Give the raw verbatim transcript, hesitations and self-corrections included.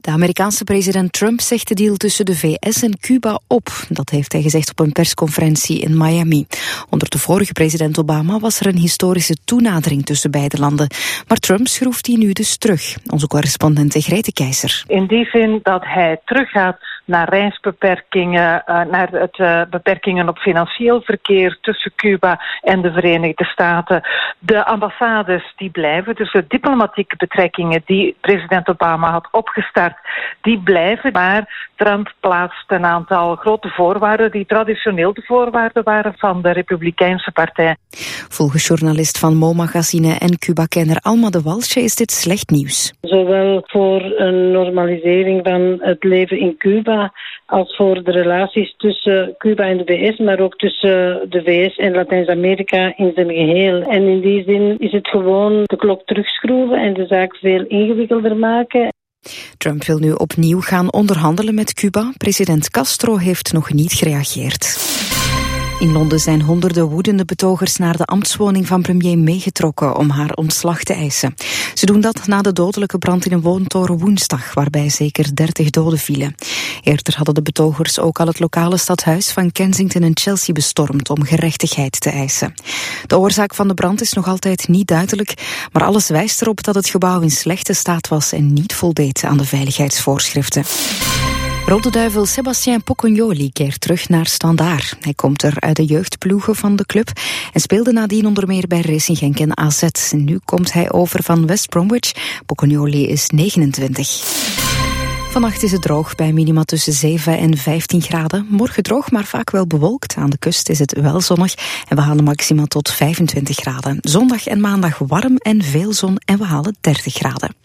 De Amerikaanse president Trump zegt de deal tussen de V S en Cuba op. Dat heeft hij gezegd op een persconferentie in Miami. Onder de vorige president Obama was er een historische toenadering tussen beide landen. Maar Trump schroeft die nu dus terug. Onze correspondente Grete Keizer. In die zin dat hij teruggaat naar reisbeperkingen, uh, naar het uh, beperkingen op financieel verkeer tussen Cuba en de Verenigde Staten. De ambassades die blijven, dus de diplomatieke betrekkingen die president Obama had opgestart, die blijven. Maar Trump plaatst een aantal grote voorwaarden die traditioneel de voorwaarden waren van de Republikeinse partij. Volgens journalist van Mo Magazine en Cuba-kenner Alma de Walsje is dit slecht nieuws. Zowel voor een normalisering van het leven in Cuba als voor de relaties tussen Cuba en de V S, maar ook tussen de V S en Latijns-Amerika in zijn geheel. En in die zin is het gewoon de klok terugschroeven en de zaak veel ingewikkelder maken. Trump wil nu opnieuw gaan onderhandelen met Cuba. President Castro heeft nog niet gereageerd. In Londen zijn honderden woedende betogers naar de ambtswoning van premier meegetrokken om haar ontslag te eisen. Ze doen dat na de dodelijke brand in een woontoren woensdag, waarbij zeker dertig doden vielen. Eerder hadden de betogers ook al het lokale stadhuis van Kensington en Chelsea bestormd om gerechtigheid te eisen. De oorzaak van de brand is nog altijd niet duidelijk, maar alles wijst erop dat het gebouw in slechte staat was en niet voldeed aan de veiligheidsvoorschriften. Rode Duivel Sébastien Pocognoli keert terug naar Standaard. Hij komt er uit de jeugdploegen van de club en speelde nadien onder meer bij Racing Genk en A Z. Nu komt hij over van West Bromwich. Pocognoli is negenentwintig. Vannacht is het droog bij minima tussen zeven en vijftien graden. Morgen droog, maar vaak wel bewolkt. Aan de kust is het wel zonnig en we halen maxima tot vijfentwintig graden. Zondag en maandag warm en veel zon en we halen dertig graden.